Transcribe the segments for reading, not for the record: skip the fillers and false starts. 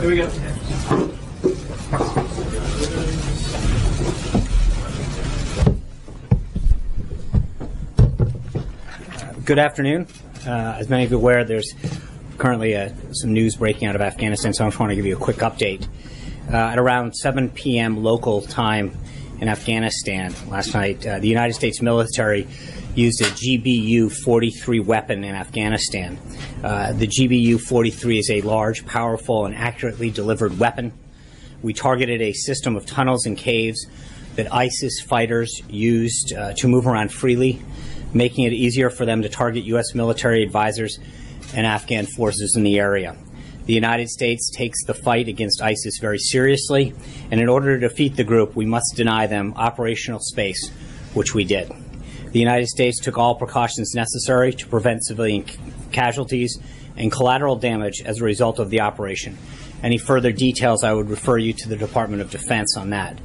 Here we go. Good afternoon. As many of you are aware, there's currently some news breaking out of Afghanistan, so I just want to give you a quick update. At around 7 p.m. local time in Afghanistan last night, the United States military used a GBU-43 weapon in Afghanistan. The GBU-43 is a large, powerful, and accurately delivered weapon. We targeted a system of tunnels and caves that ISIS fighters used to move around freely, making it easier for them to target U.S. military advisors and Afghan forces in the area. The United States takes the fight against ISIS very seriously, and in order to defeat the group, we must deny them operational space, which we did. The United States took all precautions necessary to prevent civilian casualties and collateral damage as a result of the operation. Any further details, I would refer you to the Department of Defense on that.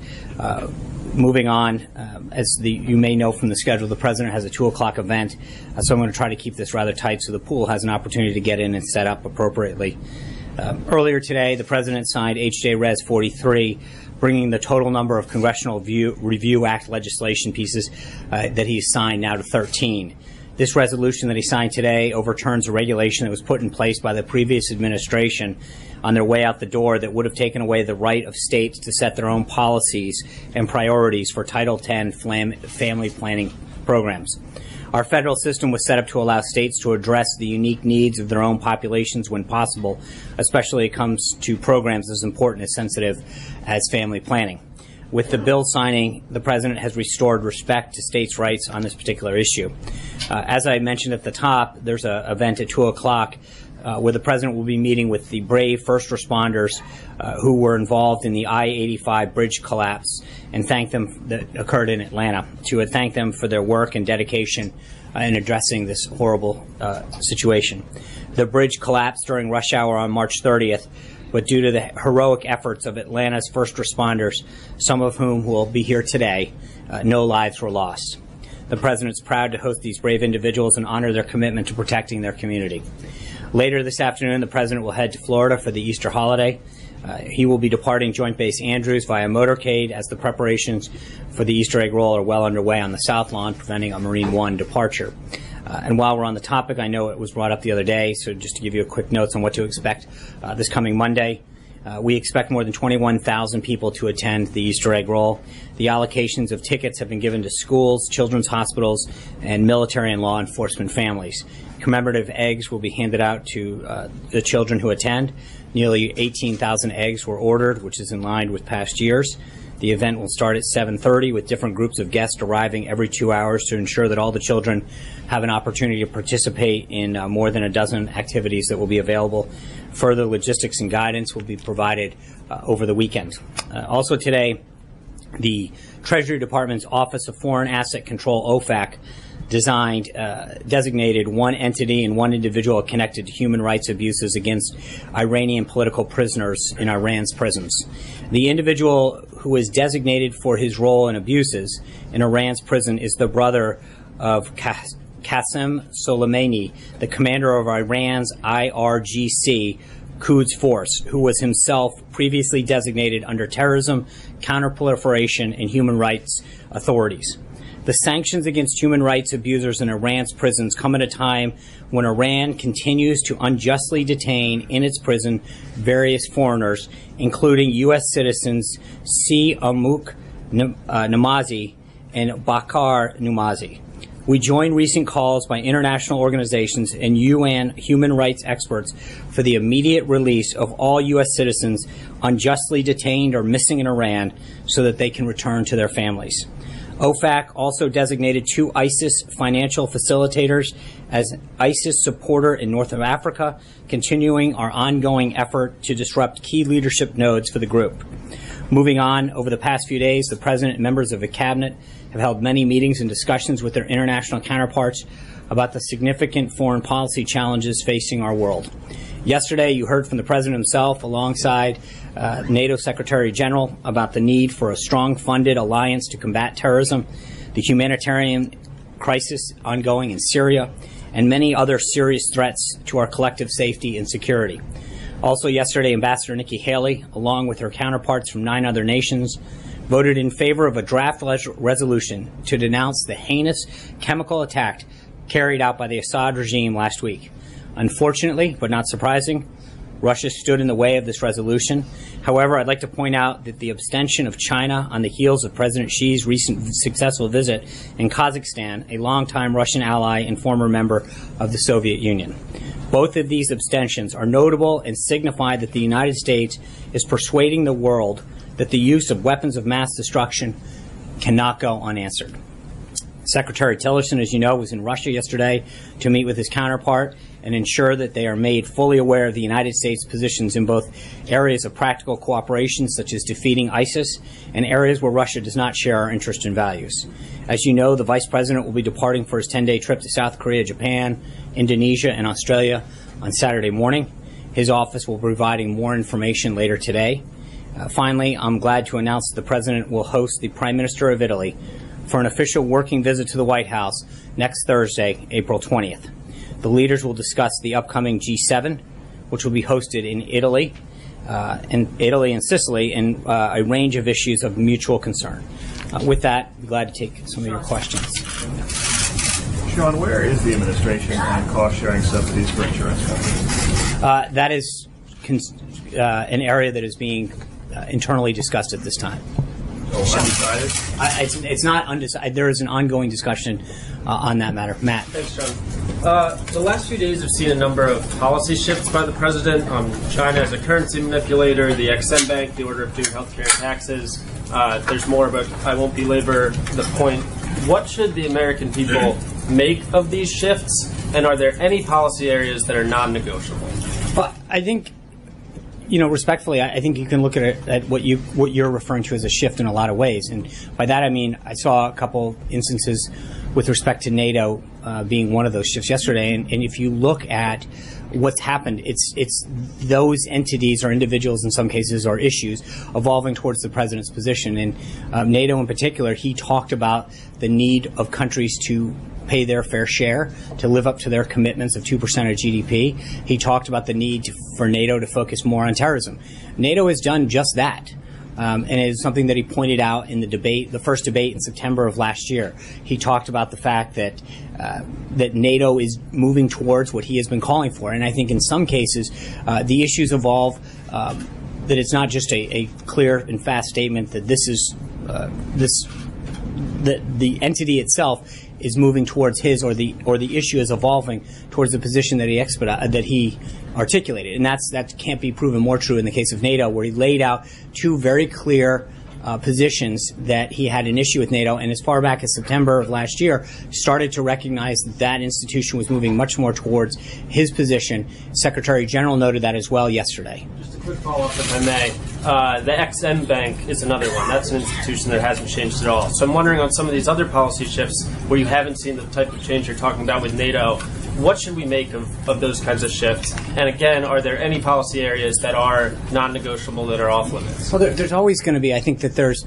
Moving on, as you may know from the schedule, the President has a 2 o'clock event, so I'm going to try to keep this rather tight so the pool has an opportunity to get in and set up appropriately. Earlier today, the President signed H.J. Res. 43, bringing the total number of Congressional Review Act legislation pieces that he's signed now to 13. This resolution that he signed today overturns a regulation that was put in place by the previous administration on their way out the door that would have taken away the right of states to set their own policies and priorities for Title X family planning programs. Our federal system was set up to allow states to address the unique needs of their own populations when possible, especially when it comes to programs as important and sensitive as family planning. With the bill signing, the President has restored respect to states' rights on this particular issue. As I mentioned at the top, there's an event at 2 o'clock where the President will be meeting with the brave first responders who were involved in the I-85 bridge collapse and thank them that occurred in Atlanta, to thank them for their work and dedication in addressing this horrible situation. The bridge collapsed during rush hour on March 30th, but due to the heroic efforts of Atlanta's first responders, some of whom will be here today, no lives were lost. The President is proud to host these brave individuals and honor their commitment to protecting their community. Later this afternoon, the President will head to Florida for the Easter holiday. He will be departing Joint Base Andrews via motorcade as the preparations for the Easter egg roll are well underway on the South Lawn, preventing a Marine One departure. And while we're on the topic, I know it was brought up the other day, so just to give you a quick notes on what to expect this coming Monday. We expect more than 21,000 people to attend the Easter egg roll. The allocations of tickets have been given to schools, children's hospitals, and military and law enforcement families. Commemorative eggs will be handed out to the children who attend. Nearly 18,000 eggs were ordered, which is in line with past years. The event will start at 7:30 with different groups of guests arriving every 2 hours to ensure that all the children have an opportunity to participate in more than a dozen activities that will be available. Further logistics and guidance will be provided over the weekend. Also today, the Treasury Department's Office of Foreign Asset Control, OFAC, designated one entity and one individual connected to human rights abuses against Iranian political prisoners in Iran's prisons. The individual who is designated for his role in abuses in Iran's prison is the brother of Qasem Soleimani, the commander of Iran's IRGC Quds Force, who was himself previously designated under terrorism, counterproliferation, and human rights authorities. The sanctions against human rights abusers in Iran's prisons come at a time when Iran continues to unjustly detain in its prison various foreigners, including U.S. citizens Si Amuk Namazi and Bakar Namazi. We join recent calls by international organizations and UN human rights experts for the immediate release of all U.S. citizens unjustly detained or missing in Iran so that they can return to their families. OFAC also designated 2 ISIS financial facilitators as ISIS supporter in North Africa, continuing our ongoing effort to disrupt key leadership nodes for the group. Moving on, over the past few days, the President and members of the Cabinet have held many meetings and discussions with their international counterparts about the significant foreign policy challenges facing our world. Yesterday, you heard from the President himself alongside NATO Secretary General about the need for a strong funded alliance to combat terrorism, the humanitarian crisis ongoing in Syria, and many other serious threats to our collective safety and security. Also yesterday, Ambassador Nikki Haley, along with her counterparts from 9 other nations, voted in favor of a draft resolution to denounce the heinous chemical attack carried out by the Assad regime last week. Unfortunately, but not surprising, Russia stood in the way of this resolution. However, I'd like to point out that the abstention of China on the heels of President Xi's recent successful visit in Kazakhstan, a longtime Russian ally and former member of the Soviet Union. Both of these abstentions are notable and signify that the United States is persuading the world that the use of weapons of mass destruction cannot go unanswered. Secretary Tillerson, as you know, was in Russia yesterday to meet with his counterpart and ensure that they are made fully aware of the United States' positions in both areas of practical cooperation, such as defeating ISIS, and areas where Russia does not share our interests and values. As you know, the Vice President will be departing for his 10-day trip to South Korea, Japan, Indonesia, and Australia on Saturday morning. His office will be providing more information later today. Finally, I'm glad to announce that the President will host the Prime Minister of Italy for an official working visit to the White House next Thursday, April 20th. The leaders will discuss the upcoming G7, which will be hosted in Italy and Sicily, and a range of issues of mutual concern. With that, I'm glad to take some of your questions. Sean, where is the administration on cost-sharing subsidies for insurance companies? That is an area that is being internally discussed at this time. Undecided? It's not undecided. There is an ongoing discussion on that matter. Matt. Thanks, John. The last few days have seen a number of policy shifts by the president on China as a currency manipulator, the EXIM Bank, the order of doing healthcare and taxes. There's more, but I won't belabor the point. What should the American people make of these shifts, and are there any policy areas that are non-negotiable? Well, I think, respectfully, I think you can look at what you're referring to as a shift in a lot of ways, and by that I mean I saw a couple instances with respect to NATO being one of those shifts yesterday, and if you look at what's happened, it's those entities or individuals in some cases or issues evolving towards the president's position, and NATO in particular, he talked about the need of countries to pay their fair share, to live up to their commitments of 2% of GDP. He talked about the need for NATO to focus more on terrorism. NATO has done just that. And it is something that he pointed out in the first debate in September of last year. He talked about the fact that that NATO is moving towards what he has been calling for. And I think in some cases, the issues evolve, that it's not just a clear and fast statement that this is the entity itself is moving towards his, or the issue is evolving towards the position that he articulated, and that can't be proven more true in the case of NATO, where he laid out two very clear positions that he had an issue with NATO, and as far back as September of last year, started to recognize that institution was moving much more towards his position. Secretary General noted that as well yesterday. Just a quick follow-up, if I may. The EXIM Bank is another one. That's an institution that hasn't changed at all. So I'm wondering on some of these other policy shifts where you haven't seen the type of change you're talking about with NATO, what should we make of those kinds of shifts? And again, are there any policy areas that are non-negotiable that are off limits? Well, there's always going to be. I think that there's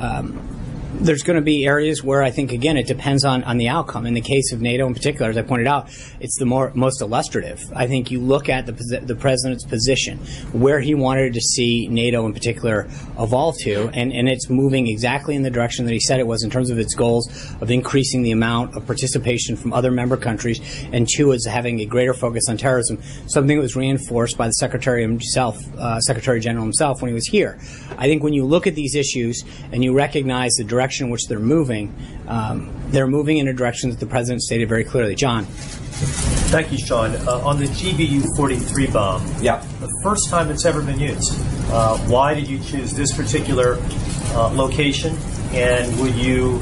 going to be areas where I think, again, it depends on the outcome. In the case of NATO in particular, as I pointed out, it's the most illustrative. I think you look at the president's position, where he wanted to see NATO in particular evolve to, and it's moving exactly in the direction that he said it was in terms of its goals of increasing the amount of participation from other member countries, and two, is having a greater focus on terrorism, something that was reinforced by the Secretary General himself when he was here. I think when you look at these issues and you recognize the direction in which they're moving in a direction that the president stated very clearly. John. Thank you, Sean. On the GBU-43 bomb, the first time it's ever been used, why did you choose this particular location? And would you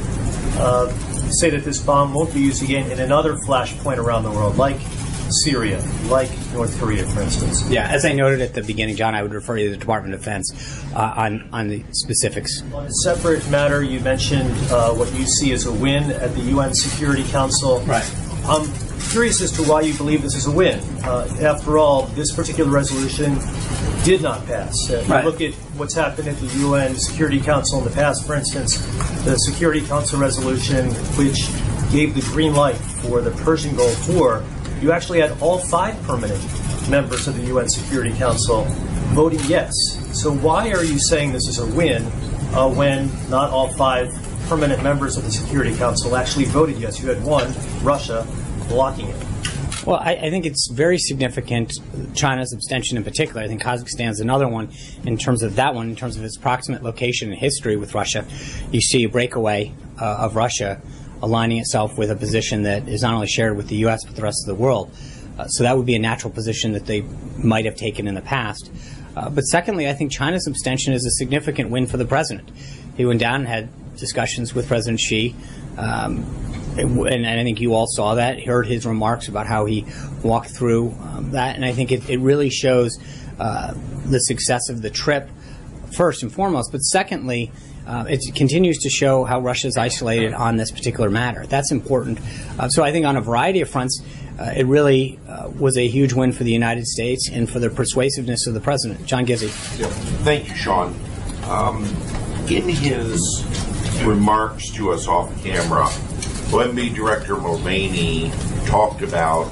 say that this bomb won't be used again in another flashpoint around the world, like Syria, like North Korea, for instance? Yeah, as I noted at the beginning, John, I would refer you to the Department of Defense on the specifics. On a separate matter, you mentioned what you see as a win at the UN Security Council. Right. I'm curious as to why you believe this is a win. After all, this particular resolution did not pass. Right. You look at what's happened at the UN Security Council in the past, for instance, the Security Council resolution, which gave the green light for the Persian Gulf War, you actually had all 5 permanent members of the UN Security Council voting yes. So why are you saying this is a win when not all 5 permanent members of the Security Council actually voted yes? You had one, Russia, blocking it. Well, I think it's very significant, China's abstention in particular. I think Kazakhstan's another one in terms of that one, in terms of its proximate location and history with Russia. You see a breakaway of Russia aligning itself with a position that is not only shared with the U.S. but the rest of the world. So that would be a natural position that they might have taken in the past. But secondly, I think China's abstention is a significant win for the president. He went down and had discussions with President Xi. And I think you all saw that, heard his remarks about how he walked through that. And I think it really shows the success of the trip, first and foremost. But secondly, it continues to show how Russia is isolated on this particular matter. That's important. So I think on a variety of fronts, it really was a huge win for the United States and for the persuasiveness of the president. John Gizzi. Yeah. Thank you, Sean. In his remarks to us off camera, OMB Director Mulvaney talked about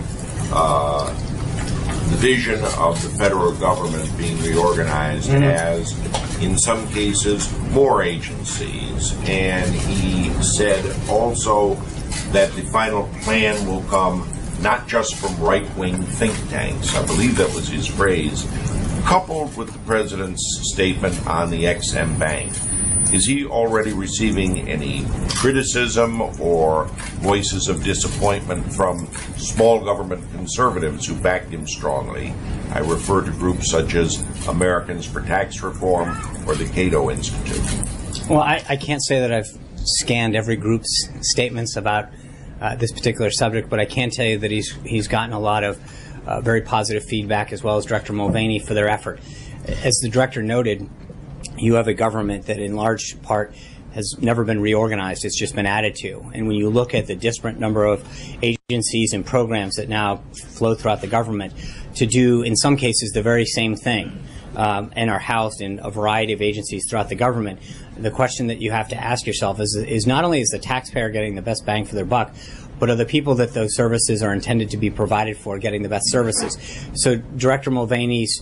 the vision of the federal government being reorganized as, in some cases, more agencies. And he said also that the final plan will come not just from right-wing think tanks, I believe that was his phrase, coupled with the president's statement on the EXIM Bank. Is he already receiving any criticism or voices of disappointment from small government conservatives who backed him strongly? I refer to groups such as Americans for Tax Reform or the Cato Institute. Well, I can't say that I've scanned every group's statements about this particular subject, but I can tell you that he's gotten a lot of very positive feedback, as well as Director Mulvaney, for their effort. As the director noted, you have a government that in large part has never been reorganized. It's just been added to. And when you look at the disparate number of agencies and programs that now flow throughout the government to do, in some cases, the very same thing, and are housed in a variety of agencies throughout the government, the question that you have to ask yourself is not only is the taxpayer getting the best bang for their buck, but are the people that those services are intended to be provided for getting the best services? So Director Mulvaney's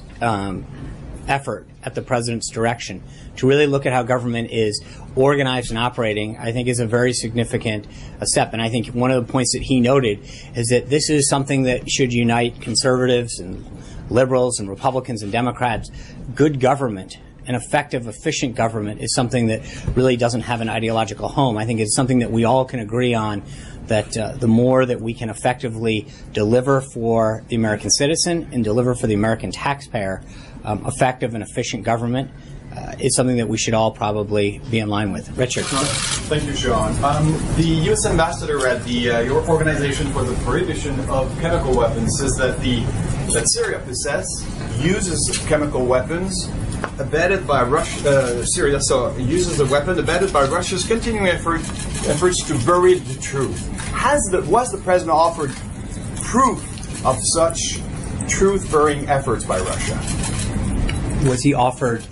effort at the president's direction to really look at how government is organized and operating, I think, is a very significant step. And I think one of the points that he noted is that this is something that should unite conservatives and liberals and Republicans and Democrats. Good government, an effective, efficient government, is something that really doesn't have an ideological home. I think it's something that we all can agree on, that the more that we can effectively deliver for the American citizen and deliver for the American taxpayer, effective and efficient government is something that we should all probably be in line with. Richard. Thank you, Sean. The U.S. ambassador at your Organization for the Prohibition of Chemical Weapons says that Syria uses chemical weapons abetted by Russia. Syria uses a weapon abetted by Russia's continuing efforts to bury the truth. Was the president offered proof of such truth-burying efforts by Russia? Was he offered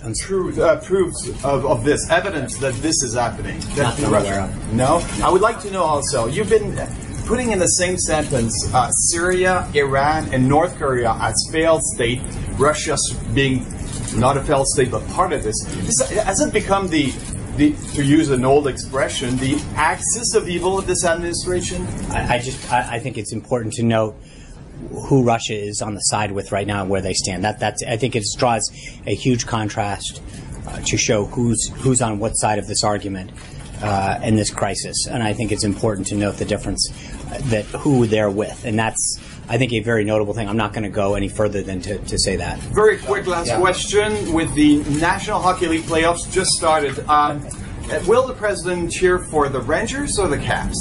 proofs of this, evidence that this is happening? Not that I'm aware of. No? I would like to know also, you've been putting in the same sentence Syria, Iran, and North Korea as failed state, Russia being not a failed state but part of this. Has it become to use an old expression, the axis of evil of this administration? I think it's important to note who Russia is on the side with right now and where they stand. I think it draws a huge contrast to show who's on what side of this argument in this crisis. And I think it's important to note the difference that who they're with. And that's, I think, a very notable thing. I'm not going to go any further than to say that. Very quick last question. With the National Hockey League playoffs just started, will the president cheer for the Rangers or the Caps?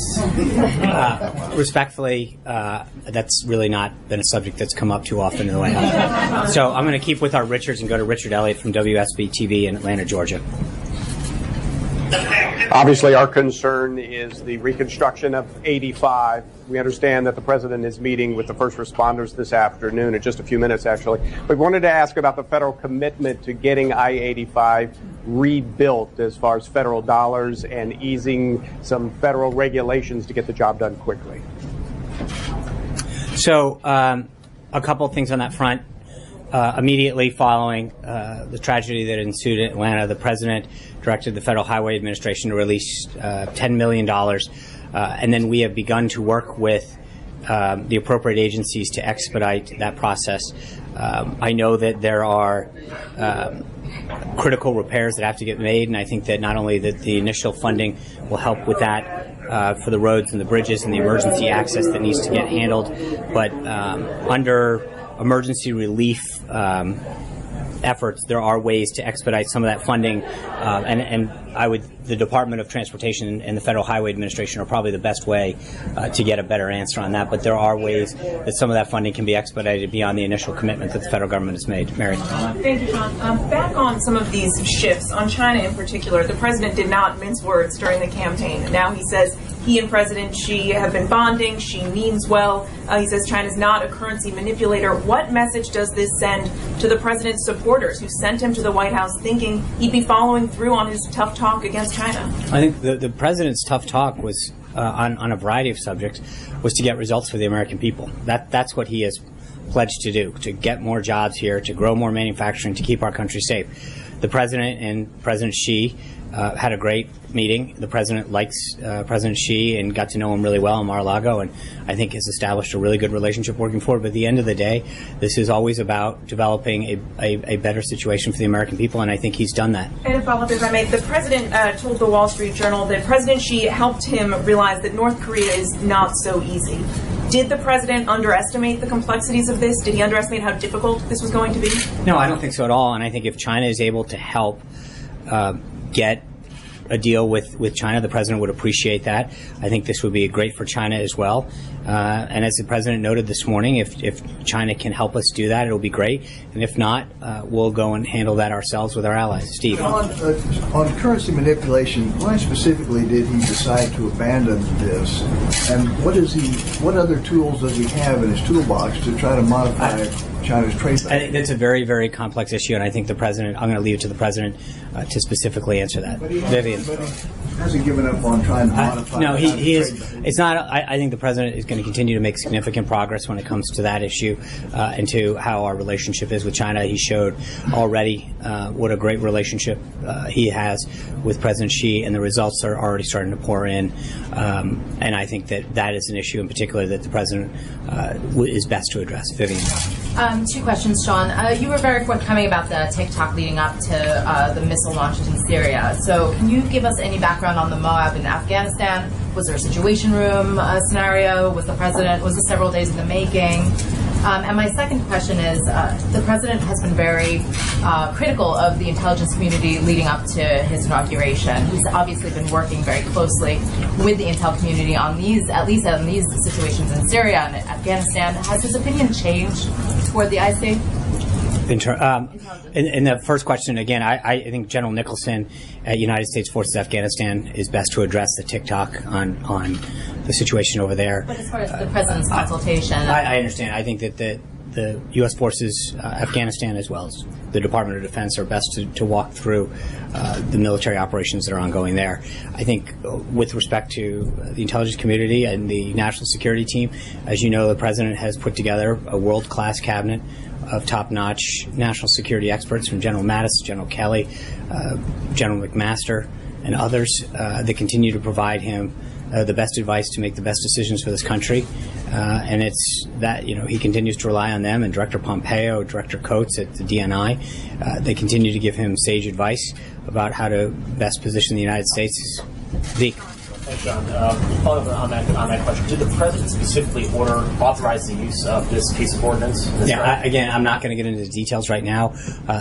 Respectfully, that's really not been a subject that's come up too often in the White House. So I'm going to keep with our Richards and go to Richard Elliott from WSB TV in Atlanta, Georgia. Obviously, our concern is the reconstruction of 85. We understand that the president is meeting with the first responders this afternoon, in just a few minutes, actually. We wanted to ask about the federal commitment to getting I-85 rebuilt as far as federal dollars and easing some federal regulations to get the job done quickly. So a couple of things on that front. Immediately following the tragedy that ensued in Atlanta, the president directed the Federal Highway Administration to release $10 million. And then we have begun to work with the appropriate agencies to expedite that process. I know that there are critical repairs that have to get made, and I think that not only that the initial funding will help with that for the roads and the bridges and the emergency access that needs to get handled, but under emergency relief efforts, there are ways to expedite some of that funding, and the Department of Transportation and the Federal Highway Administration are probably the best way to get a better answer on that. But there are ways that some of that funding can be expedited beyond the initial commitment that the federal government has made. Mary. Thank you, Sean. Back on some of these shifts, on China in particular, the president did not mince words during the campaign. Now he says he and President Xi have been bonding. Xi means well. He says China's not a currency manipulator. What message does this send to the president's supporters who sent him to the White House thinking he'd be following through on his tough talk against China? I think the president's tough talk was on a variety of subjects, was to get results for the American people. That's what he has pledged to do, to get more jobs here, to grow more manufacturing, to keep our country safe. The president and President Xi had a great meeting. The president likes President Xi and got to know him really well in Mar-a-Lago, and I think has established a really good relationship working forward. But at the end of the day, this is always about developing a better situation for the American people, and I think he's done that. And a follow-up, if I may, the president told the Wall Street Journal that President Xi helped him realize that North Korea is not so easy. Did the president underestimate the complexities of this? Did he underestimate how difficult this was going to be? No, I don't think so at all. And I think if China is able to help get a deal with China, the president would appreciate that. I think this would be great for China as well. And as the president noted this morning, if China can help us do that, it'll be great. And if not, we'll go and handle that ourselves with our allies. Steve. On currency manipulation, why specifically did he decide to abandon this? And what other tools does he have in his toolbox to try to modify China's trade balance? I think that's a very, very complex issue, and I think the president, I'm going to leave it to the president to specifically answer that. Vivian. But he hasn't given up on trying to modify. No, he is. Balance. It's not. I think the president is going to continue to make significant progress when it comes to that issue and to how our relationship is with China. He showed already what a great relationship he has with President Xi, and the results are already starting to pour in. And I think that is an issue in particular that the president is best to address. Vivian. Two questions, Sean. You were very forthcoming about the TikTok leading up to the missile launches in Syria. So can you give us any background on the Moab in Afghanistan? Was there a situation room scenario? Was this several days in the making? And my second question is, the president has been very critical of the intelligence community leading up to his inauguration. He's obviously been working very closely with the intel community on these, at least on these situations in Syria and Afghanistan. Has his opinion changed toward the IC? In the first question, again, I think General Nicholson at United States Forces Afghanistan is best to address the TikTok on the situation over there. But as far as the president's consultation, I understand. I think that the U.S. Forces Afghanistan, as well as the Department of Defense, are best to walk through the military operations that are ongoing there. I think with respect to the intelligence community and the national security team, as you know, the president has put together a world-class cabinet of top-notch national security experts, from General Mattis, General Kelly, General McMaster, and others that continue to provide him the best advice to make the best decisions for this country. And it's that, he continues to rely on them, and Director Pompeo, Director Coates at the DNI, they continue to give him sage advice about how to best position the United States. Zeke. Thanks, John. Following up on that question, did the president specifically authorize the use of this piece of ordnance? Again, I'm not going to get into the details right now.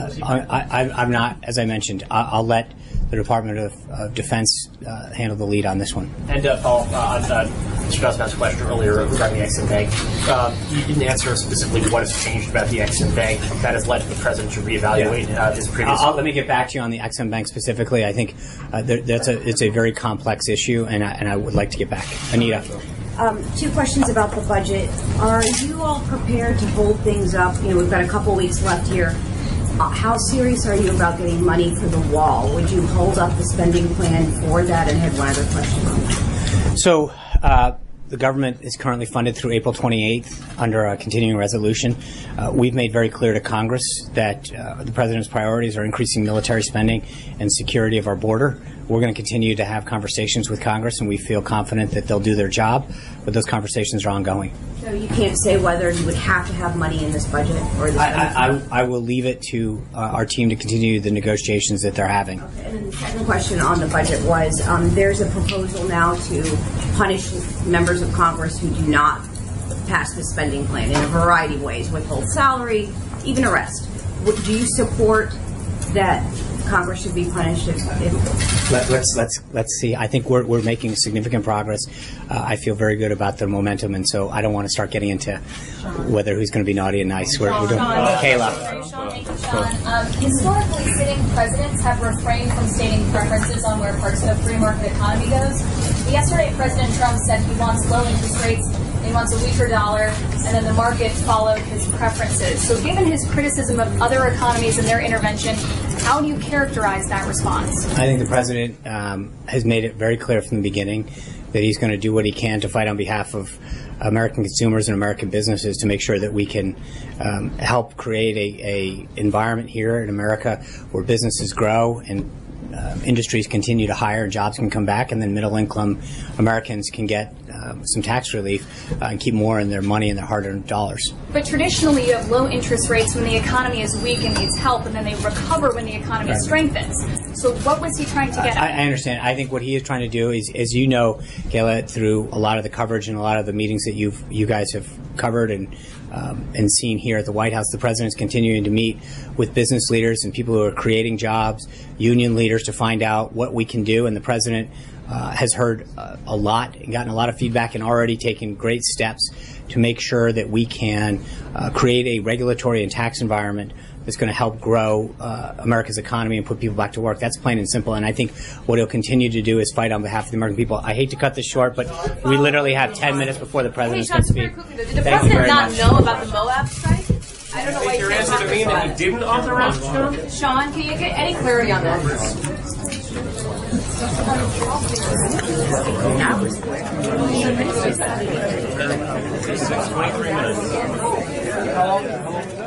I'm not, as I mentioned, I'll let the Department of Defense handle the lead on this one. And Paul, on Mr. Gosman's question earlier regarding the Exim Bank, you didn't answer specifically what has changed about the Exim Bank that has led the president to reevaluate his previous. Let me get back to you on the Exim Bank specifically. I think it's a very complex issue, and I would like to get back. Anita. Two questions about the budget. Are you all prepared to hold things up? We've got a couple weeks left here. How serious are you about getting money for the wall? Would you hold up the spending plan for that? And I had one other question. So the government is currently funded through April 28th under a continuing resolution. We've made very clear to Congress that the President's priorities are increasing military spending and security of our border. We're going to continue to have conversations with Congress, and we feel confident that they'll do their job, but those conversations are ongoing. So you can't say whether you would have to have money in this budget or this I will leave it to our team to continue the negotiations that they're having. Okay. And then the second question on the budget was, there's a proposal now to punish members of Congress who do not pass the spending plan in a variety of ways, withhold salary, even arrest. Do you support that Congress should be punished if Let's see. I think we're making significant progress. I feel very good about the momentum, and so I don't want to start getting into whether who's going to be naughty and nice. We're doing Kayla. Thank you, Sean. Historically, sitting presidents have refrained from stating preferences on where parts of the free market economy goes. Yesterday, President Trump said he wants low interest rates, he wants a weaker dollar, and then the market followed his preferences. So given his criticism of other economies and their intervention, how do you characterize that response? I think the President has made it very clear from the beginning that he's going to do what he can to fight on behalf of American consumers and American businesses to make sure that we can help create a environment here in America where businesses grow and industries continue to hire and jobs can come back, and then middle-income Americans can get some tax relief and keep more in their money and their hard-earned dollars. But traditionally, you have low interest rates when the economy is weak and needs help, and then they recover when the economy strengthens. So what was he trying to get at? I understand. I think what he is trying to do is, as you know, Kayla, through a lot of the coverage and a lot of the meetings that you guys have covered and seen here at the White House, the President is continuing to meet with business leaders and people who are creating jobs, union leaders, to find out what we can do. And the President has heard a lot and gotten a lot of feedback and already taken great steps to make sure that we can create a regulatory and tax environment that's going to help grow America's economy and put people back to work. That's plain and simple. And I think what he'll continue to do is fight on behalf of the American people. I hate to cut this short, but we literally have 10 minutes before the President can speak. Did the President not know about the Moab strike? I don't know why you can't talk mean that he didn't authorize it, Sean, can you get any clarity on that? 23 minutes.